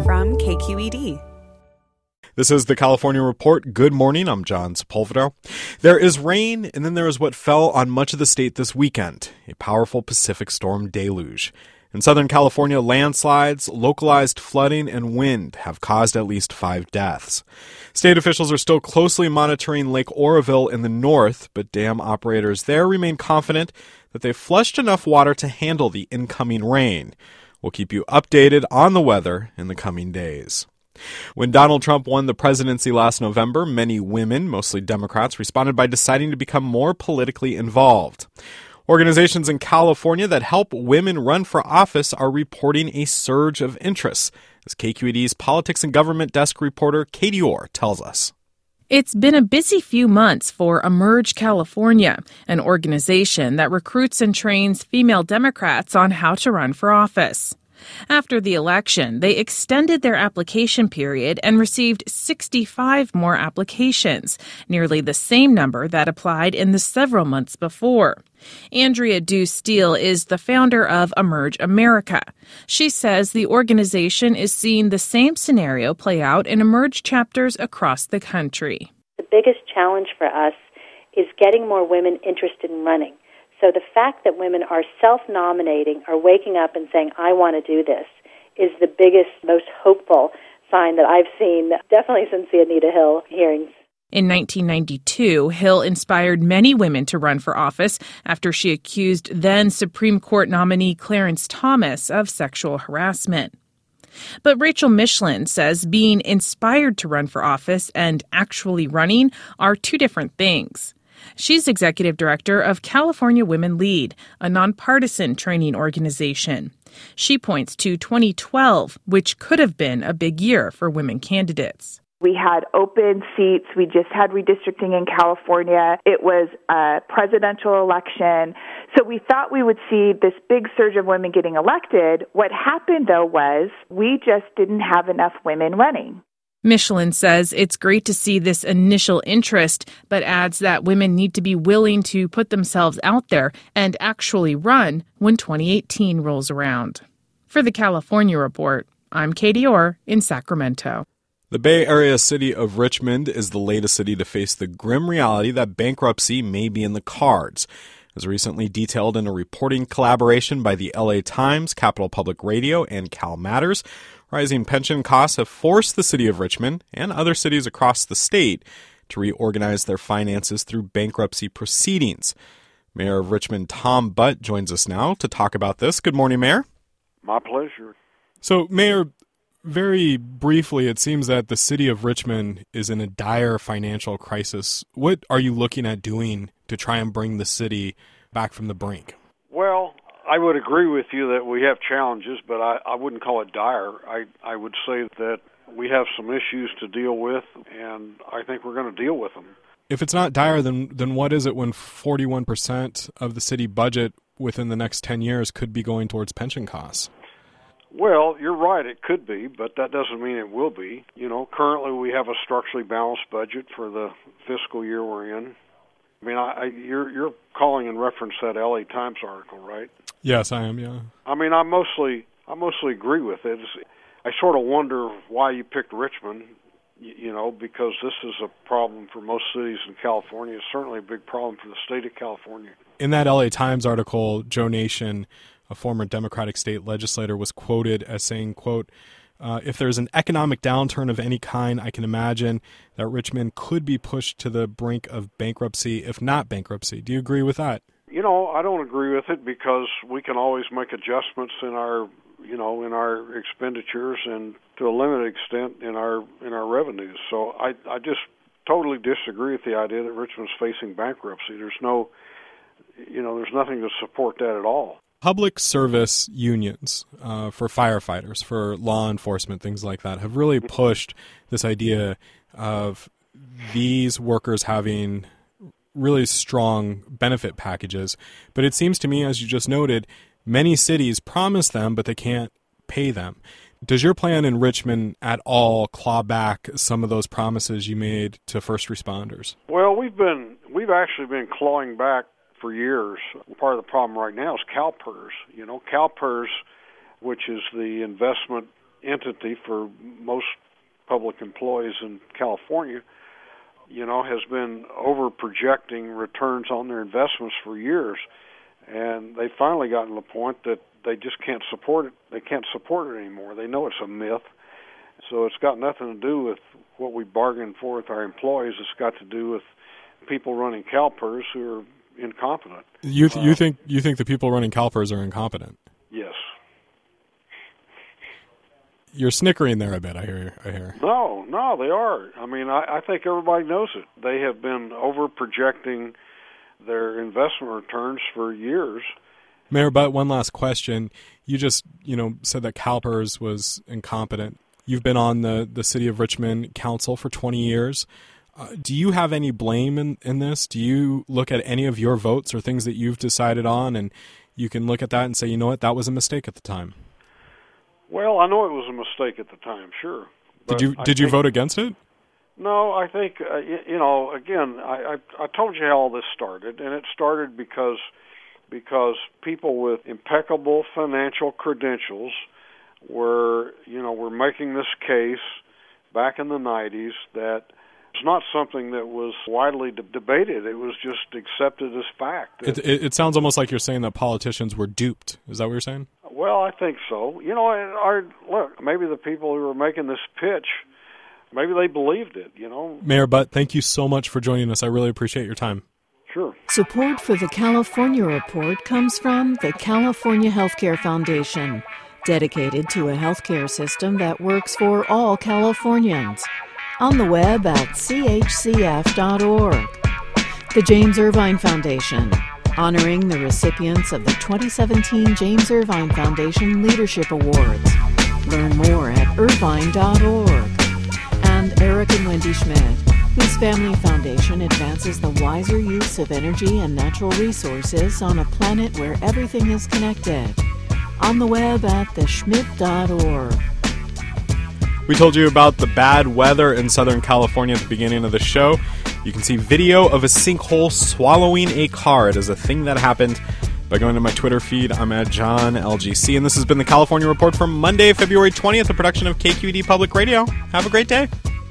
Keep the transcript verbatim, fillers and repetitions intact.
from K Q E D. This is the California Report. Good morning. I'm John Sepulvero. There is rain, and then there is what fell on much of the state this weekend, a powerful Pacific storm deluge. In Southern California, landslides, localized flooding, and wind have caused at least five deaths. State officials are still closely monitoring Lake Oroville in the north, but dam operators there remain confident that they've flushed enough water to handle the incoming rain. We'll keep you updated on the weather in the coming days. When Donald Trump won the presidency last November, many women, mostly Democrats, responded by deciding to become more politically involved. Organizations in California that help women run for office are reporting a surge of interest, as K Q E D's Politics and Government Desk reporter Katie Orr tells us. It's been a busy few months for Emerge California, an organization that recruits and trains female Democrats on how to run for office. After the election, they extended their application period and received sixty-five more applications, nearly the same number that applied in the several months before. Andrea Dew Steele is the founder of Emerge America. She says the organization is seeing the same scenario play out in Emerge chapters across the country. The biggest challenge for us is getting more women interested in running. So the fact that women are self-nominating, are waking up and saying, I want to do this, is the biggest, most hopeful sign that I've seen, definitely since the Anita Hill hearings. In nineteen ninety-two, Hill inspired many women to run for office after she accused then Supreme Court nominee Clarence Thomas of sexual harassment. But Rachel Michelin says being inspired to run for office and actually running are two different things. She's executive director of California Women Lead, a nonpartisan training organization. She points to twenty twelve, which could have been a big year for women candidates. We had open seats. We just had redistricting in California. It was a presidential election. So we thought we would see this big surge of women getting elected. What happened, though, was we just didn't have enough women running. Michelin says it's great to see this initial interest, but adds that women need to be willing to put themselves out there and actually run when twenty eighteen rolls around. For the California Report, I'm Katie Orr in Sacramento. The Bay Area city of Richmond is the latest city to face the grim reality that bankruptcy may be in the cards. As recently detailed in a reporting collaboration by the L A Times, Capital Public Radio, and Cal Matters, rising pension costs have forced the city of Richmond and other cities across the state to reorganize their finances through bankruptcy proceedings. Mayor of Richmond Tom Butt joins us now to talk about this. Good morning, Mayor. My pleasure. So, Mayor, very briefly, it seems that the city of Richmond is in a dire financial crisis. What are you looking at doing to try and bring the city back from the brink? Well, I would agree with you that we have challenges, but I, I wouldn't call it dire. I, I would say that we have some issues to deal with, and I think we're going to deal with them. If it's not dire, then then what is it when forty-one percent of the city budget within the next ten years could be going towards pension costs? Well, you're right, it could be, but that doesn't mean it will be. You know, currently we have a structurally balanced budget for the fiscal year we're in. I mean, I, I, you're you're calling in reference to that L A Times article, right? Yes, I am, yeah. I mean, I mostly I mostly agree with it. It's, I sort of wonder why you picked Richmond, you, you know, because this is a problem for most cities in California. It's certainly a big problem for the state of California. In that L A Times article, Joe Nation, a former Democratic state legislator, was quoted as saying, quote, Uh, if there's an economic downturn of any kind, I can imagine that Richmond could be pushed to the brink of bankruptcy, if not bankruptcy. Do you agree with that? You know, I don't agree with it because we can always make adjustments in our, you know, in our expenditures and to a limited extent in our in our revenues. So I, I just totally disagree with the idea that Richmond's facing bankruptcy. There's no, you know, there's nothing to support that at all. Public service unions uh, for firefighters, for law enforcement, things like that, have really pushed this idea of these workers having really strong benefit packages. But it seems to me, as you just noted, many cities promise them, but they can't pay them. Does your plan in Richmond at all claw back some of those promises you made to first responders? Well, we've been we've actually been clawing back for years. Part of the problem right now is CalPERS. You know, CalPERS, which is the investment entity for most public employees in California, you know, has been over-projecting returns on their investments for years. And they finally gotten to the point that they just can't support it. They can't support it anymore. They know it's a myth. So it's got nothing to do with what we bargained for with our employees. It's got to do with people running CalPERS who are incompetent. You th- uh, you think you think the people running CalPERS are incompetent? Yes. You're snickering there a bit, I hear. I hear. No, no, they are. I mean, I, I think everybody knows it. They have been over-projecting their investment returns for years. Mayor Butt, one last question. You just, you know, said that CalPERS was incompetent. You've been on the, the City of Richmond Council for twenty years. Uh, do you have any blame in, in this? Do you look at any of your votes or things that you've decided on, and you can look at that and say, you know what, that was a mistake at the time? Well, I know it was a mistake at the time, sure. Did you did you vote against it? No, I think, uh, you, you know, again, I, I, I told you how all this started, and it started because because people with impeccable financial credentials were, you know, were making this case back in the nineties that it's not something that was widely de- debated. It was just accepted as fact. It, it, it sounds almost like you're saying that politicians were duped. Is that what you're saying? Well, I think so. You know, and our, look, maybe the people who were making this pitch, maybe they believed it, you know. Mayor Butt, thank you so much for joining us. I really appreciate your time. Sure. Support for the California Report comes from the California Healthcare Foundation, dedicated to a healthcare system that works for all Californians. On the web at c h c f dot org. The James Irvine Foundation, honoring the recipients of the twenty seventeen James Irvine Foundation Leadership Awards. Learn more at irvine dot org. And Eric and Wendy Schmidt, whose family foundation advances the wiser use of energy and natural resources on a planet where everything is connected. On the web at the schmidt dot org. We told you about the bad weather in Southern California at the beginning of the show. You can see video of a sinkhole swallowing a car. It is a thing that happened by going to my Twitter feed. I'm at John L G C, and this has been the California Report for Monday, February twentieth, a production of K Q E D Public Radio. Have a great day.